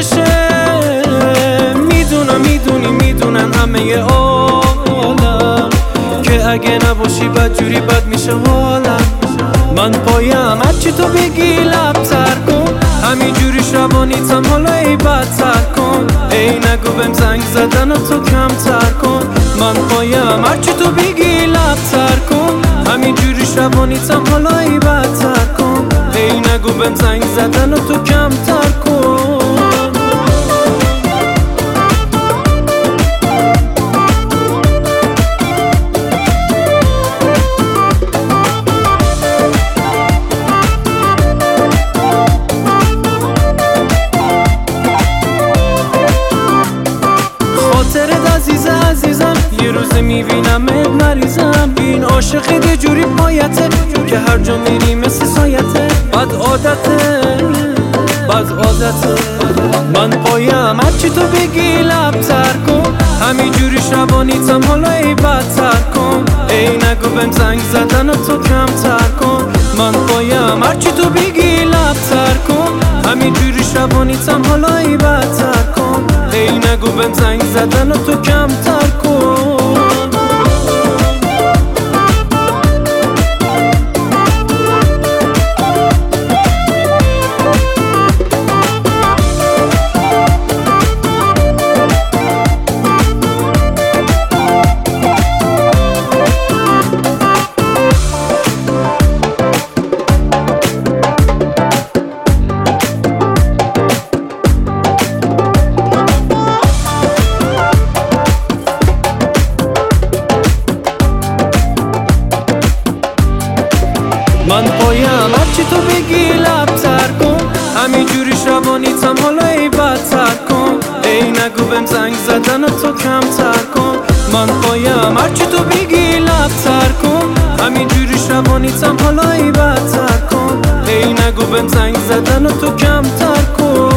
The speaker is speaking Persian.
خودشه. میدونن همه عالم که اگه نباشی بدجوری بد میشه حالم. من پایم هرچی تو بگی لبتر کن، همینجوری شبانیتم حالا ای بدتر کن. ای نگو بهم زنگ زدن و تو کمتر کن. من پایم هرچی تو بگی لبتر کن، همینجوری شبانیتم حالا ای بدتر کن. ای نگو بهم زنگ زدن و تو کمتر کن. عزیزم یه روز میبینمت مریضم. این عاشقت یه جوری پایته که هر جا میری مثل سایته. بد عادته من پایم هرچی تو بگی لبتر کن، همینجوری شبانیتم حالا ای بدتر کن. ای نگو بهم زنگ زدن و تو کمتر کن. من پایم هرچی تو بگی لبتر کن، همینجوری شبانیتم حالا ای بدتر کن. ای نگو بهم زنگ زدن و تو کمتر کن. من پایم هرچی تو بگی لبتر کن، همینجوری شبانیتم حالا ای بدتر کن. ای نگو بهم زنگ زدن و تو کمتر کن. من پایم هرچی تو بگی لبتر کن، همینجوری شبانیتم حالا ای بدتر کن. ای نگو بهم زنگ زدن و تو کمتر کن.